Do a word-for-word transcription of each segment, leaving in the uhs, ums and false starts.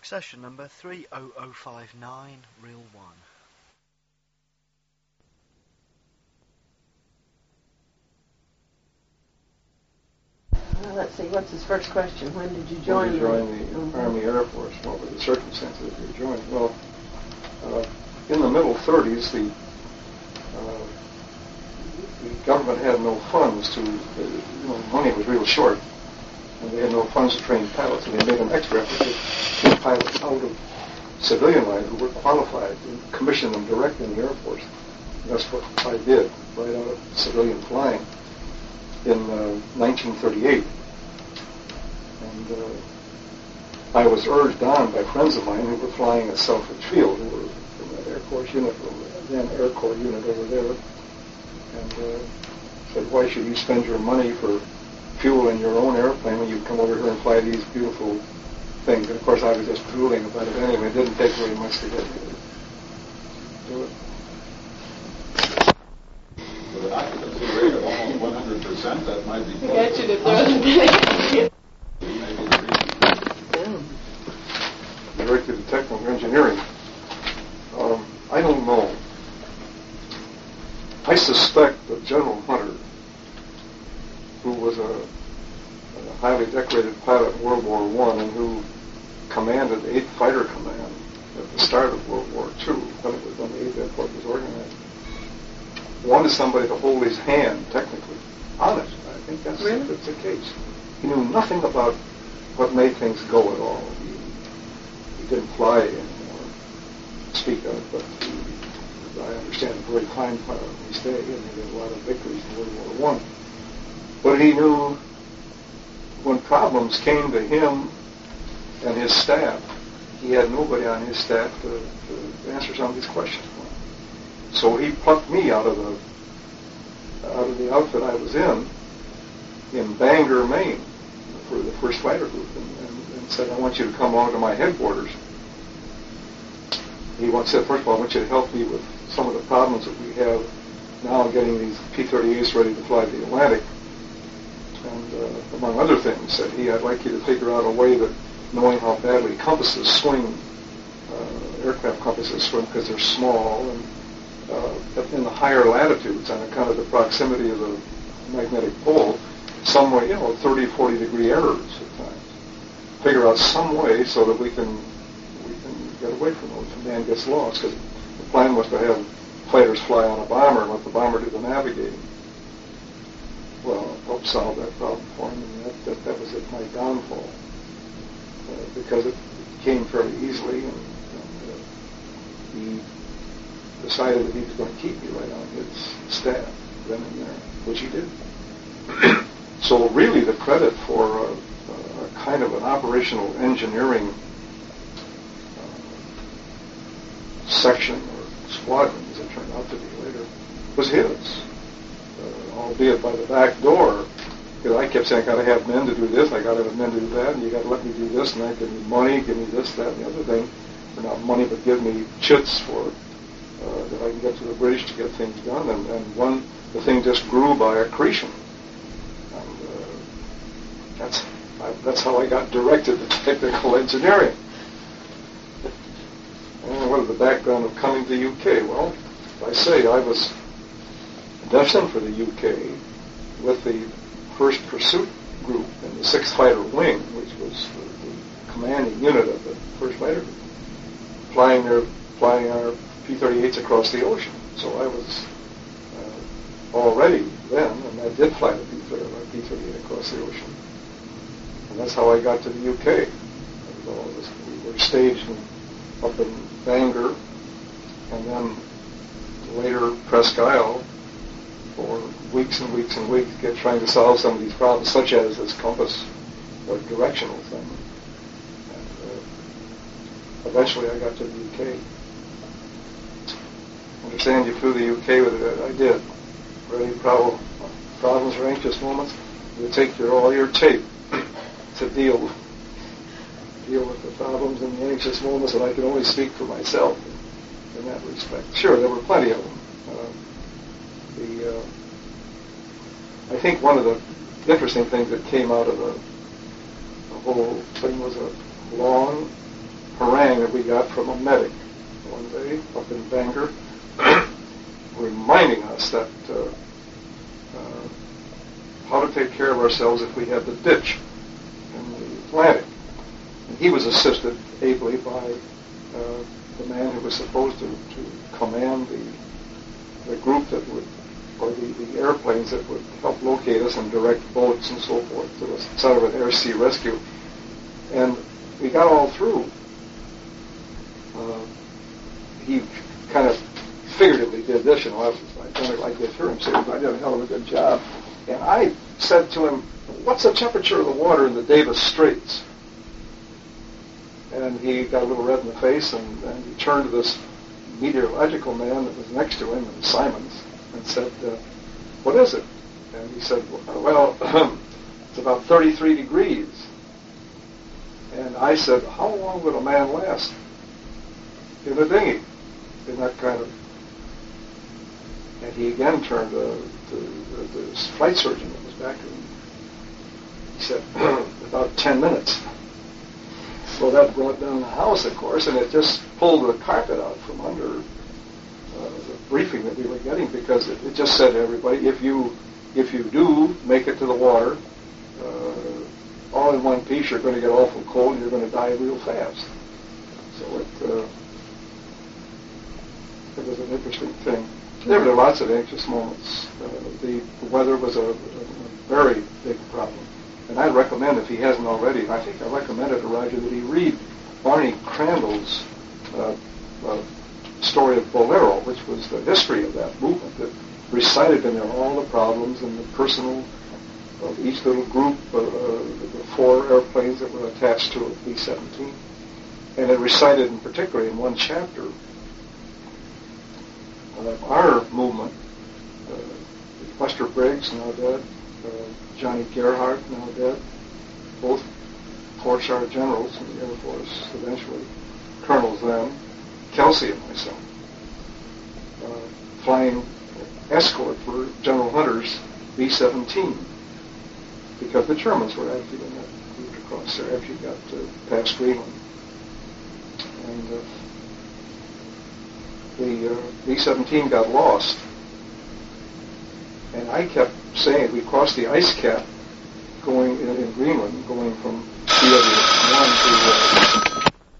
Succession number three oh oh five nine, reel one. Well, let's see, what's his first question? When did you join, when did you join the, the mm-hmm. Army Air Force? What were the circumstances of your joining? Well, uh, in the middle thirties, the, uh, the government had no funds to, uh, you know, money was real short, and they had no funds to train pilots, and they made an extra effort to get pilots out of civilian line who were qualified and commission them direct in the Air Force. And that's what I did, right out of civilian flying in uh, nineteen thirty-eight. And uh, I was urged on by friends of mine who were flying at Selfridge Field, who were from the Air Force unit, then Air Corps unit over there, and uh, said, why should you spend your money for fuel in your own airplane when you come over here and fly these beautiful things? And of course I was just drooling about it anyway. It didn't take very much to get me to do it. With an occupancy rate of almost one hundred percent, that might be close. I got you to throw the Directed to technical engineering. Um, I don't know. I suspect that General Hunter, who was a, a highly decorated pilot in World War One and who commanded the eighth Fighter Command at the start of World War Two, when, it was, when the eighth Air Force was organized, wanted somebody to hold his hand, technically. Honest. I think that's, really? that's the case. He knew nothing about what made things go at all. He, he didn't fly anymore, speak of, but he, I understand, a very fine pilot when he stayed, and he did a lot of victories in World War One. But he knew when problems came to him and his staff, he had nobody on his staff to, to answer some of these questions. So he plucked me out of the out of the outfit I was in, in Bangor, Maine, for the first fighter group, and, and, and said, I want you to come on to my headquarters. He once said, first of all, I want you to help me with some of the problems that we have now getting these P thirty-eights ready to fly the Atlantic. And uh, among other things, said he, I'd like you to figure out a way that, knowing how badly compasses swing, uh, aircraft compasses swing because they're small, and uh, in the higher latitudes, on account of the proximity of the magnetic pole, some way, you know, thirty, forty degree errors at times. Figure out some way so that we can we can get away from those. And man gets lost, because the plan was to have fighters fly on a bomber and let the bomber do the navigating. Well, I helped solve that problem for him, and that, that, that was at my downfall, uh, because it came fairly easily, and, and uh, he decided that he was going to keep me right on his staff then and there, which he did. So really the credit for a, a kind of an operational engineering uh, section or squadron, as it turned out to be later, was his. Uh, albeit by the back door, because I kept saying, I got to have men to do this, I got to have men to do that, and you got to let me do this, and that, give me money, give me this, that, and the other thing. Or not money, but give me chits for uh, that I can get to the British to get things done. And, and one, the thing just grew by accretion. And uh, that's I, that's how I got directed to technical engineering. And what is the background of coming to the U K? Well, I say I was destined for the U K with the first pursuit group in the sixth Fighter Wing, which was the, the commanding unit of the first fighter group, flying their flying our P thirty-eights across the ocean. So I was uh, already then, and I did fly the P thirty-eight across the ocean. And that's how I got to the U K. Well, was, we were staged in, up in Bangor, and then later Presque Isle, for weeks and weeks and weeks, get trying to solve some of these problems, such as this compass or directional thing. And uh, eventually I got to the U K. Understand you flew the U K with it? I did. For any problem, problems or anxious moments, you take your all your tape to deal deal with the problems and the anxious moments, and I can only speak for myself in, in that respect. Sure, there were plenty of them. Uh, the uh, I think one of the interesting things that came out of the, the whole thing was a long harangue that we got from a medic one day up in Bangor, reminding us that uh, uh, how to take care of ourselves if we had the ditch in the Atlantic. And he was assisted ably by uh, the man who was supposed to, to command the, the group that would, or the, the airplanes that would help locate us and direct boats and so forth. It was sort of an air-sea rescue. And we got all through. Uh, he kind of figuratively did this, you know, I was I done it like this here, and said, I did a hell of a good job. And I said to him, what's the temperature of the water in the Davis Straits? And he got a little red in the face, and, and he turned to this meteorological man that was next to him, Simons, and said, uh, what is it? And he said, well, it's about thirty-three degrees. And I said, how long would a man last in a dinghy in that kind of... And he again turned to, to the, the flight surgeon that was back to him. He said, about ten minutes. Well, that brought down the house, of course, and it just pulled the carpet out from under uh, the briefing that we were getting, because it, it just said to everybody, if you if you do make it to the water, uh, all in one piece, you're going to get awful cold and you're going to die real fast. So it, uh, it was an interesting thing. There were lots of anxious moments. Uh, the, the weather was a, a, a very big problem. And I recommend, if he hasn't already, I think I recommended to Roger that he read Barney Crandall's uh, uh, story of Bolero, which was the history of that movement, that recited in there all the problems and the personal of each little group, uh, uh, the four airplanes that were attached to a B seventeen. And it recited in particular in one chapter of our movement, uh, Buster Briggs, now dead, uh, Johnny Gerhardt, now dead, both four-star generals in the Air Force, eventually, colonels then, Kelsey and myself, uh, flying escort for General Hunter's B seventeen, because the Germans were active in that route across there after you got uh, past Greenland. And uh, the uh, B seventeen got lost. And I kept saying, we crossed the ice cap going in, in Greenland, going from C W one to... Uh,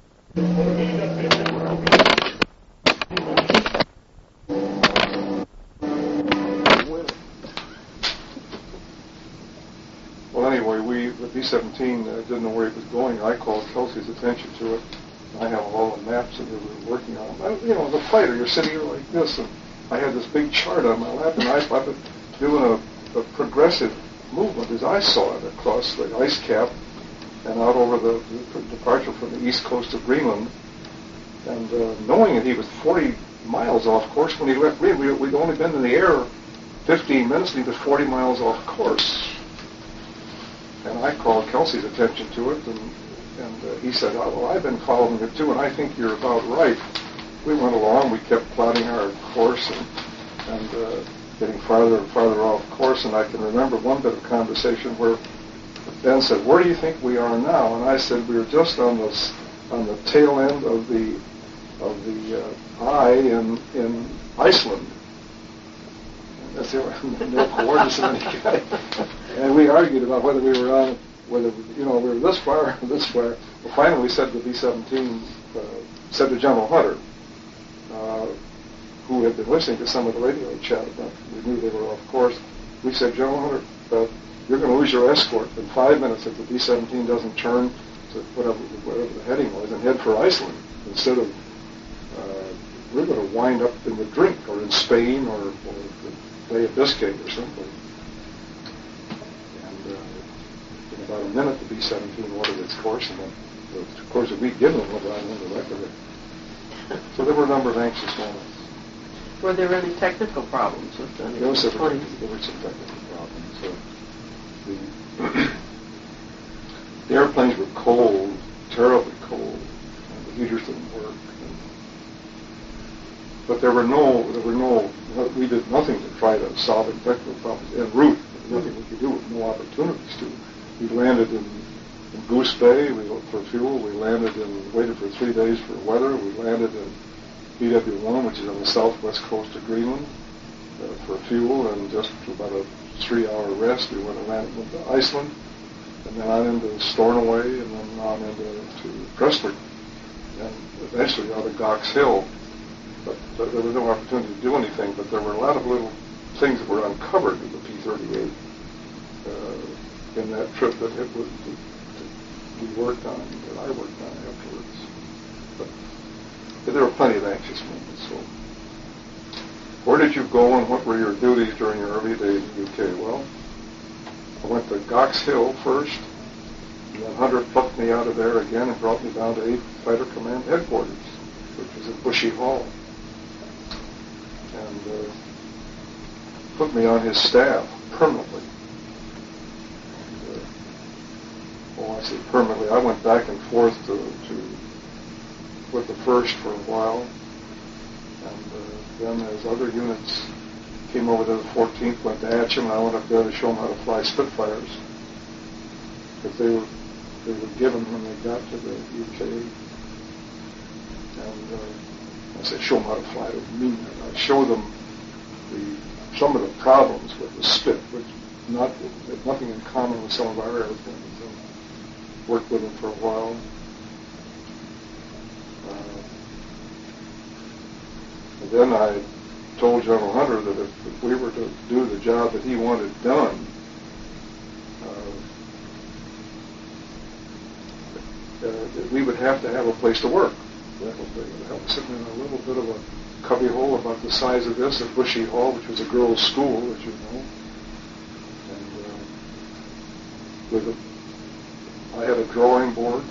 well, anyway, we, the B seventeen uh, didn't know where it was going. I called Kelsey's attention to it. I have all the maps that we were working on. I, you know, as a fighter, you're sitting here like this, and I had this big chart on my lap, and I, I've been doing a, a progressive movement as I saw it across the ice cap and out over the, the departure from the east coast of Greenland. And uh, knowing that he was forty miles off course when he left Greenland, we, we'd only been in the air fifteen minutes, and he was forty miles off course. And I called Kelsey's attention to it, and And uh, he said, oh, well, I've been following it too, and I think you're about right. We went along, we kept plotting our course and, and uh, getting farther and farther off course, and I can remember one bit of conversation where Ben said, where do you think we are now? And I said, we were just on the, on the tail end of the of the uh, eye in, in Iceland. And that's the no coordinates of any kind. And we argued about whether we were on whether, you know, we were this far or this far. Well, finally we said to the B seventeen, uh, said to General Hunter, uh, who had been listening to some of the radio chat about, we knew they were off course, we said, General Hunter, uh, you're going to lose your escort in five minutes if the B seventeen doesn't turn to whatever, whatever the heading was and head for Iceland instead of, uh, we're going to wind up in the drink or in Spain or, or the Bay of Biscay or something. About a minute, the B seventeen ordered its course, and then the course that we'd given them went right on the record. So there were a number of anxious moments. Were there any technical problems with the There, was some, there were some technical problems. So the, the airplanes were cold, terribly cold, and the heaters didn't work. And, but there were no, there were no, we did nothing to try to solve any technical problems en route. There was nothing we could do with no opportunities to. We landed in in Goose Bay. We looked for fuel. We landed and waited for three days for weather. We landed in B W one, which is on the southwest coast of Greenland, uh, for fuel, and just about a three-hour rest, we went and landed into Iceland, and then on into Stornoway, and then on into to Prestwick, and eventually out of Gox Hill. But uh, there was no opportunity to do anything, but there were a lot of little things that were uncovered with the P thirty-eight uh, in that trip that it was, that we worked on, that I worked on afterwards. But, but there were plenty of anxious moments. So, where did you go and what were your duties during your early days in the U K? Well, I went to Gox Hill first, and then Hunter plucked me out of there again and brought me down to eighth Fighter Command Headquarters, which was at Bushy Hall, and uh, put me on his staff permanently. And, uh, well, I say permanently. I went back and forth to, to with the first for a while, and uh, then as other units came over to the fourteenth, went to Atcham, and I went up there to show them how to fly Spitfires, because they were they were given when they got to the U K. And uh, I said, show them how to fly. It would mean that I show them the some of the problems with the Spit, which not had nothing in common with some of our airplanes. And worked with them for a while. Uh, and then I told General Hunter that if, if we were to do the job that he wanted done, uh, uh, that we would have to have a place to work. That was, they would have sitting in a little bit of a cubby hole about the size of this at Bushy Hall, which was a girls' school, as you know. And uh, with a, I had a drawing board,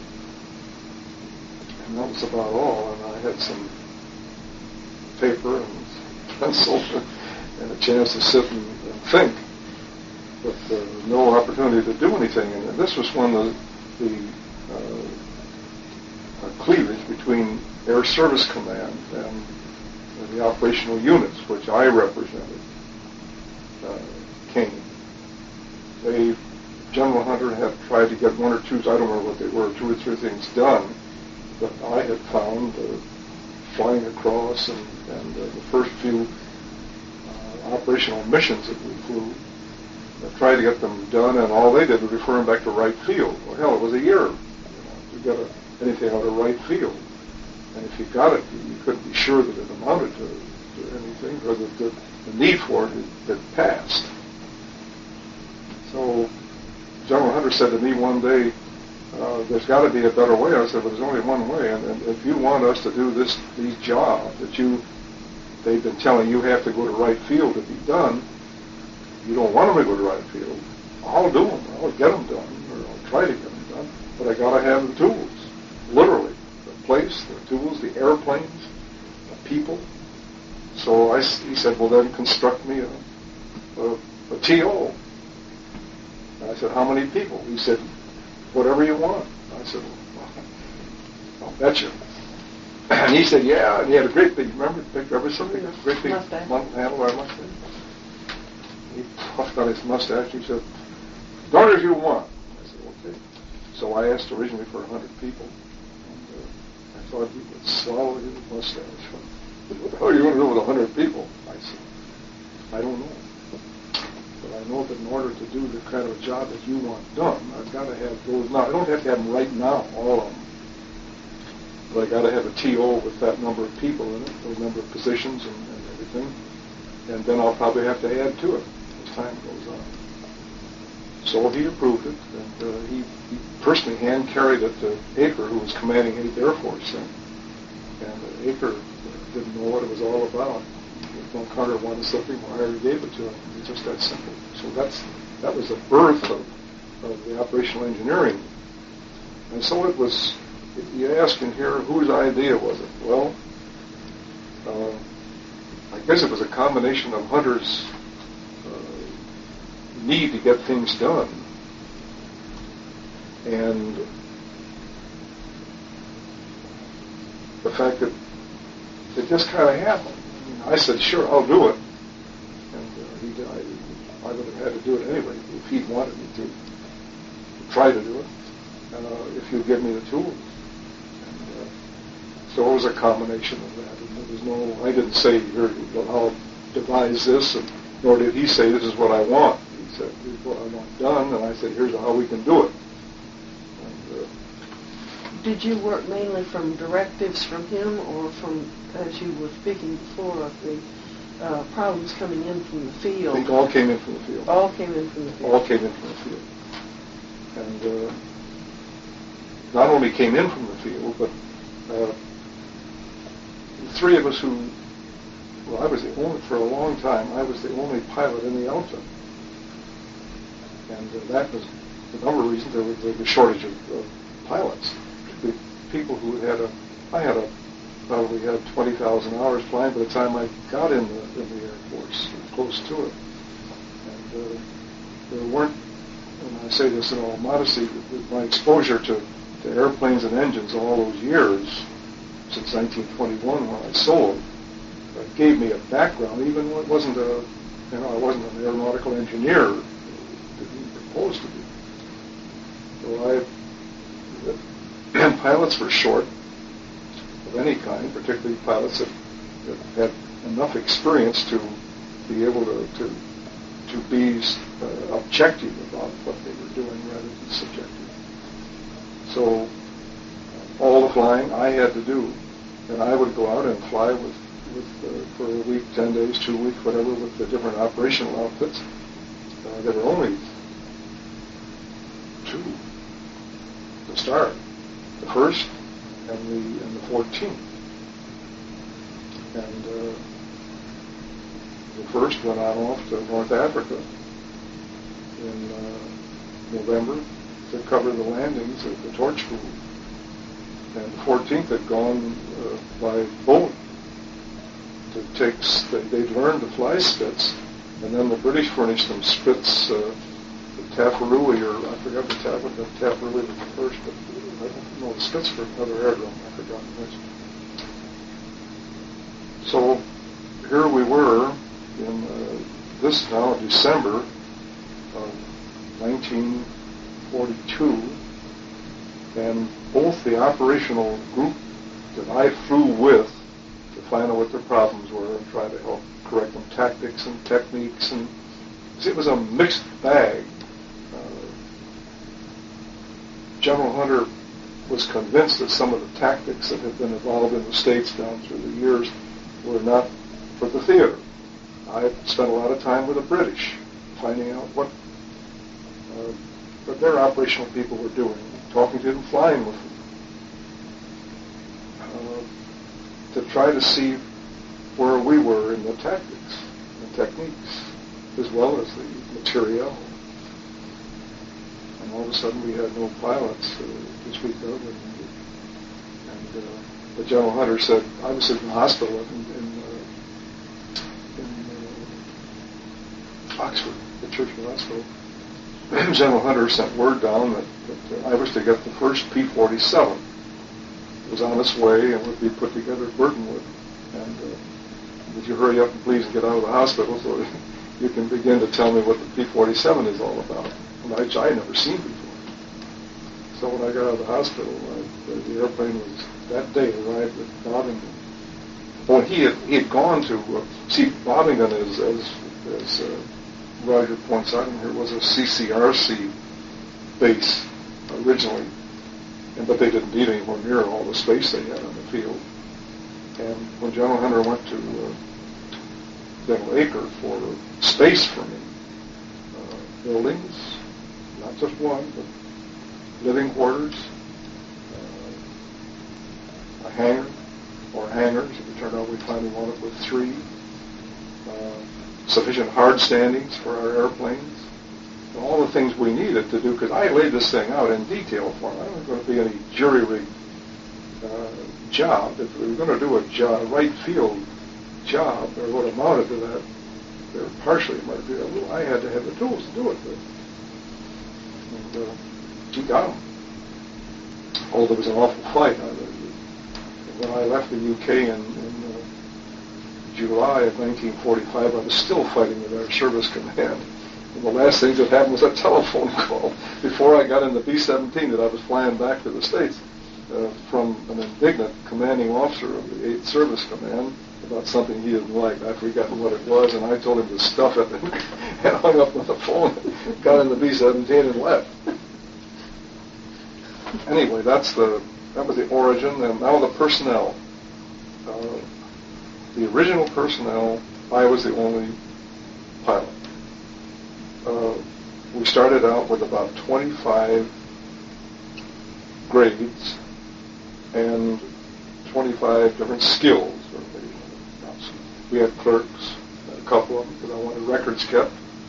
and that was about all. And I had some paper and pencil and a chance to sit and, and think, but uh, no opportunity to do anything. And this was when the, the uh, uh, cleavage between Air Service Command and uh, the operational units, which I represented, uh, came. They, General Hunter had tried to get one or two, I don't remember what they were, two or three things done, but I had found uh, flying across and, and uh, the first few uh, operational missions that we flew, I tried to get them done, and all they did was refer them back to right field. Well, hell, it was a year, you know, to get a, anything out of right field. And if you got it, you couldn't be sure that it amounted to, to anything, or that the, the need for it had, had passed. So General Hunter said to me one day, uh, there's got to be a better way. I said, well, there's only one way, and, and if you want us to do this, these jobs that you, they've been telling you have to go to right field to be done, you don't want them to go to right field, I'll do them. I'll get them done, or I'll try to get them done, but I got to have the tools, literally. The place, the tools, the airplanes, the people. So I, he said, well, then construct me a, a, a T O. And I said, how many people? He said, whatever you want. I said, well, I'll bet you. And he said, yeah, and he had a great big, remember, remember something? A great big mustache. handlebar mustache. He puffed on his mustache. He said, done as you want. I said, okay. So I asked originally for a hundred people. And uh, I thought he would swallow his mustache. What the hell are you going to do with a hundred people? I said, I don't know. But I know that in order to do the kind of job that you want done, I've got to have those. Now, I don't have to have them right now, all of them. But I got to have a T O with that number of people in it, those number of positions and, and everything. And then I'll probably have to add to it as time goes on. So he approved it, and uh, he, he personally hand carried it to Aker, who was commanding eighth Air Force then. And uh, Aker didn't know what it was all about. If Von Carter wanted something, well, I already gave it to him. It's just that simple. So that's that was the birth of, of the operational engineering. And so it was, if you ask in here, whose idea was it? Well, uh, I guess it was a combination of Hunter's uh, need to get things done and the fact that it just kind of happened. I, mean, I said, sure, I'll do it. And uh, he, I, I would have had to do it anyway if he'd wanted me to, to try to do it. uh, if you give me the tools. And, uh, so it was a combination of that. And there was no, I didn't say, here, I'll devise this, and nor did he say, this is what I want. He said, here's what I want done, and I said, here's how we can do it. And, uh, Did you work mainly from directives from him, or from, as you were speaking before, of the uh, problems coming in from the I field? think all came in from the field. All came in from the field. All came in from the field. And uh, not only came in from the field, but uh, the three of us who, well, I was the only, for a long time, I was the only pilot in the outfit. And uh, that was, for a number of reasons, there was, there was a shortage of, of pilots. Particularly people who had a, I had a, probably had twenty thousand hours flying by the time I got in the, in the Air Force, close to it. And uh, there weren't, and I say this in all modesty, with my exposure to, to airplanes and engines all those years, since nineteen twenty-one when I sold, uh, gave me a background, even though it wasn't a, you know, I wasn't an aeronautical engineer, didn't propose to be. So I, and pilots were short of any kind, particularly pilots that, that had enough experience to be able to, to to be uh, objective about what they were doing rather than subjective. So uh, all the flying I had to do, and I would go out and fly with, with uh, for a week, ten days, two weeks, whatever, with the different operational outfits. Uh, there were only two to start, the first and the and the fourteenth. And uh, the first went on off to North Africa in uh, November to cover the landings of the Torch Group. And the fourteenth had gone uh, by boat to take, they'd learned to fly Spitz, and then the British furnished them Spitz, uh, the Tafarui, or I forgot the Tafarui, the Tafarui was the first, but I don't know, the Spitz for another aerodrome, I forgot which. So here we were in uh, this now December of nineteen forty-two, and both the operational group that I flew with to find out what their problems were and try to help correct them, tactics and techniques, and it was a mixed bag. Uh, General Hunter was convinced that some of the tactics that had been evolved in the States down through the years were not for the theater. I spent a lot of time with the British, finding out what uh, what their operational people were doing, talking to them, flying with them, uh, to try to see where we were in the tactics and techniques, as well as the materiel. And all of a sudden we had no pilots uh, to speak of, and, and uh, but General Hunter said, I was in the hospital in, in, uh, in uh, Oxford, the Churchill Hospital. General Hunter sent word down that, that uh, I was to get the first P forty-seven. It was on its way and would be put together at Burtonwood. And uh, would you hurry up and please get out of the hospital so you can begin to tell me what the P forty-seven is all about, which I had never seen before. So when I got out of the hospital, I, the, the airplane was, that day, arrived at Bovington. Well, he had, he had gone to, uh, see, Bovington is, as, as uh, Roger points out in here, was a C C R C base originally, and but they didn't need anywhere near all the space they had on the field. And when General Hunter went to uh, General Aker for space for me, uh, buildings, not just one, but living quarters, uh, a hangar, or hangars. It turned out we finally wound up with three. Uh, sufficient hard standings for our airplanes, and all the things we needed to do, because I laid this thing out in detail for them. I wasn't going to be any jury-rigged uh, job. If we were going to do a job, right field job, or what amounted to that, or partially amounted to that, well, I had to have the tools to do it with. And uh, we got them. Oh, there was an awful fight. I, when I left the U K in, in uh, July of nineteen forty-five, I was still fighting with our service command And the last thing that happened was a telephone call before I got in the B seventeen that I was flying back to the States uh, from an indignant commanding officer of the eighth Service Command about something he didn't like. I'd forgotten what it was, and I told him to stuff it and, and hung up on the phone, got in the B seventeen and left. Anyway, that's the that was the origin, and now the personnel. Uh, the original personnel, I was the only pilot. Uh, we started out with about twenty-five grades and twenty-five different skills. We had clerks, a couple of them, because I wanted records kept.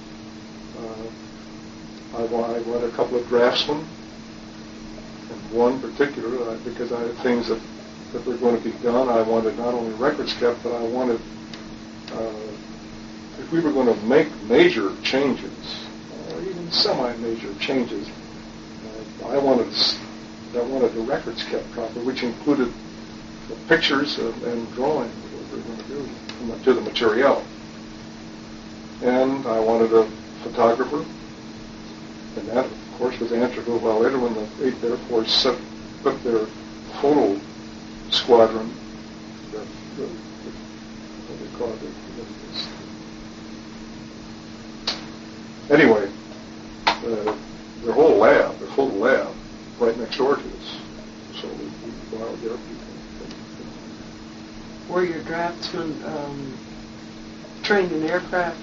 Uh, I wanted, I wanted a couple of draftsmen, and one particular, uh, because I had things that, that were going to be done. I wanted not only records kept, but I wanted, uh, if we were going to make major changes, or even semi-major changes, uh, I wanted I wanted the records kept properly, which included the pictures and, and drawings of what we were going to do to the material. And I wanted a photographer, and that, of course, was answered a little while later when the eighth Air Force set up their photo squadron, the, the, the, what do they call it? Anyway, uh, their whole lab, their photo lab, right next door to us. So we, we go out there. Were your draftsmen um, trained in aircraft?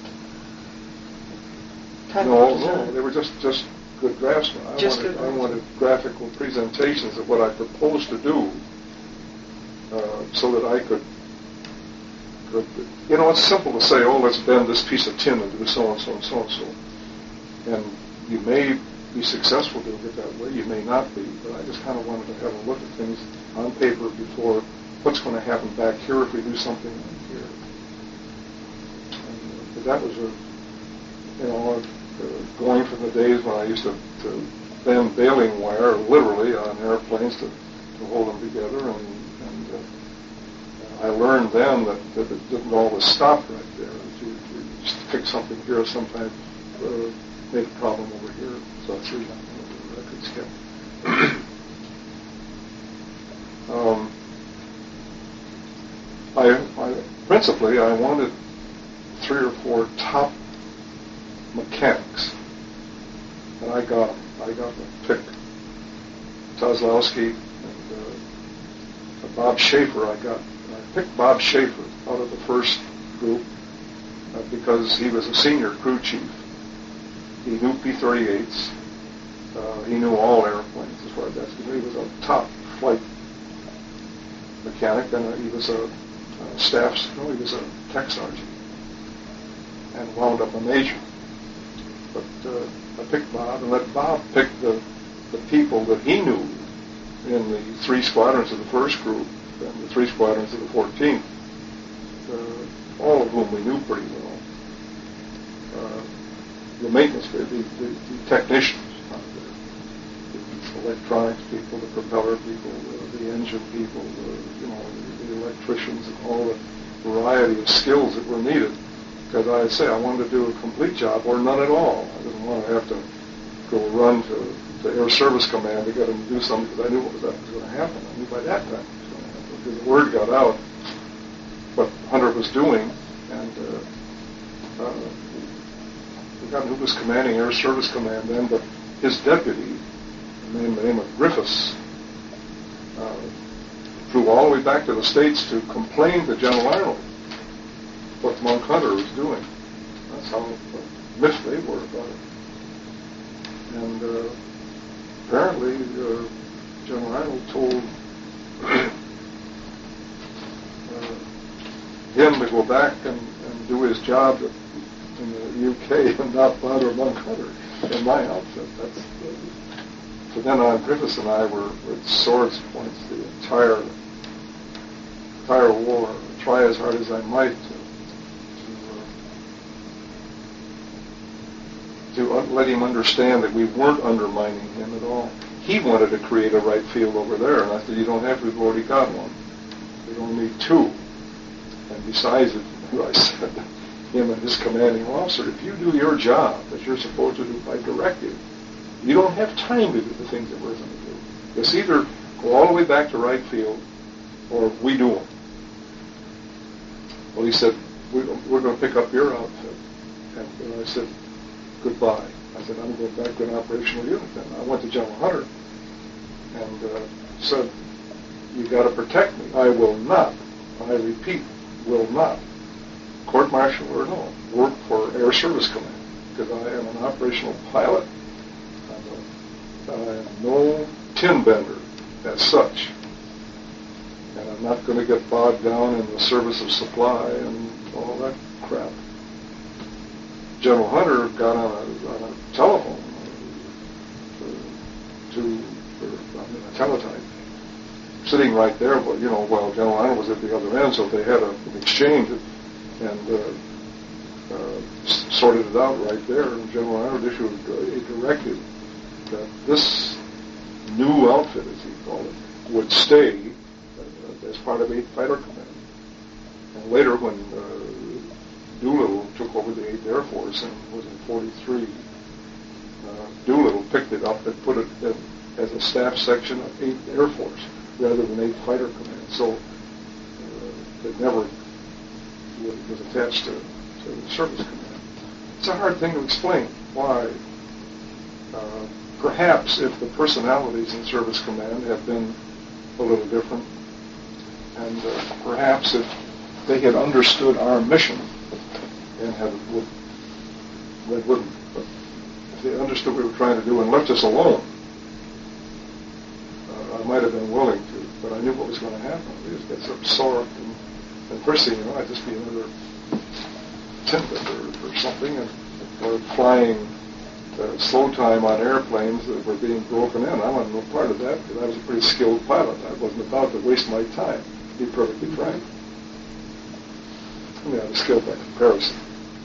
Type No, of no, design? they were just, just good draftsmen. I Just wanted, good I wanted graphical presentations of what I proposed to do, uh, so that I could, could, you know, it's simple to say, oh, let's bend this piece of tin and do so and so and so and so. And you may be successful doing it that way, you may not be, but I just kind of wanted to have a look at things on paper before what's going to happen back here if we do something like here. And, uh, but that was a, you know, uh, going from the days when I used to, to bend baling wire literally on airplanes to, to hold them together, and, and uh, I learned then that, that it didn't always stop right there. That you, you just fix something here, sometimes uh, make a problem over here. So that's the reason I records kept. um, I, I principally I wanted three or four top mechanics, and I got them. I got them picked. Tozlowski and uh, Bob Schaefer. I got. I picked Bob Schaefer out of the first group uh, because he was a senior crew chief. He knew P thirty-eights. Uh, he knew all airplanes as far as that's concerned. He was a top flight mechanic, and uh, he was a uh, staff. No, he was a tech sergeant, and wound up a major. But uh, I picked Bob and let Bob pick the the people that he knew in the three squadrons of the first group and the three squadrons of the fourteenth, uh, all of whom we knew pretty well. Uh, the maintenance, the, the, the technicians, uh, the, the electronics people, the propeller people, the, the engine people, the, you know, the, the electricians, and all the variety of skills that were needed. Because I say I wanted to do a complete job or none at all. I didn't want to have to go run to the Air Service Command to get them to do something because I knew what was, that was going to happen. I knew by that time it was going to happen because the word got out what Hunter was doing, and uh, uh, I forgot who was commanding Air Service Command then, but his deputy, the name, the name of Griffiths, uh, flew all the way back to the States to complain to General Arnold what Monk Hunter was doing. That's how miffed they were about it. And uh, apparently, uh, General Arnold told uh, him to go back and, and do his job in the U K and not bother Monk Hunter in my outfit. That's uh, so then on Griffiths and I were at swords points the entire entire war. Try as hard as I might to to let him understand that we weren't undermining him at all. He wanted to create a right field over there, and I said, you don't have to, we've already got one. We don't need two. And besides, it, I said, him and his commanding officer, if you do your job as you're supposed to do by directive, you don't have time to do the things that we're going to do. It's either go all the way back to right field or we do them. Well, he said, we're, we're going to pick up your outfit. And I said, goodbye. I said, I'm going back to an operational unit then. I went to General Hunter and uh, said, you got to protect me. I will not, I repeat, will not, court-martial or no, work for Air Service Command, because I am an operational pilot. I'm a, I am no tin bender as such. And I'm not going to get bogged down in the service of supply and all that crap. General Hunter got on a, on a telephone to, to or, I mean, a teletype, sitting right there, but you know, while General Hunter was at the other end, so they had a, an exchange and uh, uh, sorted it out right there. And General Hunter issued a, a directive that this new outfit, as he called it, would stay uh, as part of eighth Fighter Command. And later, when uh, Doolittle took over the eighth Air Force and was in forty-three, uh, Doolittle picked it up and put it in, as a staff section of eighth Air Force rather than eighth Fighter Command. So uh, it never was attached to, to the Service Command. It's a hard thing to explain why. Uh, perhaps if the personalities in Service Command had been a little different, and uh, perhaps if they had understood our mission and had would, they wouldn't. But if they understood what we were trying to do and left us alone, uh, I might have been willing to. But I knew what was going to happen. We just get absorbed, and, and first thing you know, I'd just be another tidbit or, or something, and or flying uh, slow time on airplanes that were being broken in. I wanted no part of that because I was a pretty skilled pilot. I wasn't about to waste my time, to be perfectly frank. I mean, I was skilled by comparison.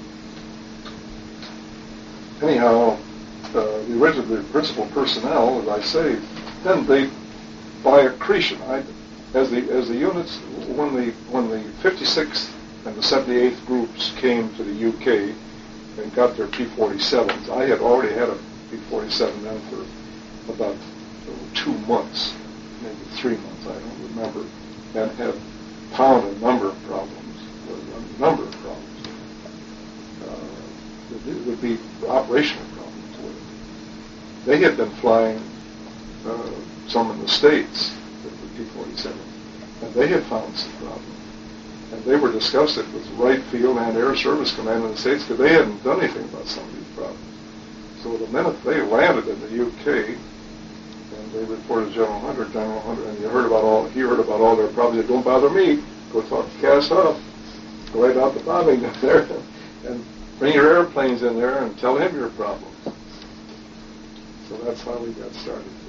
Anyhow, uh, the original, the principal personnel, as I say, then they, by accretion, I, as the as the units, when the when the fifty-sixth and the seventy-eighth groups came to the U K and got their P forty-sevens, I had already had a P forty-seven then for about two months, maybe three months, I don't remember, and had found a number of problems, a number of problems. Uh, it would be operational problems with it. They had been flying uh, some in the States, the P forty-seven, and they had found some problems. And they were discussing it with Wright Field and Air Service Command in the States because they hadn't done anything about some of these problems. So the minute they landed in the U K, and they reported to General Hunter, General Hunter, and you heard about all, he heard about all their problems. He said, don't bother me. Go talk to Kassoff. Go right out the bombing in there, and bring your airplanes in there and tell him your problems. So that's how we got started.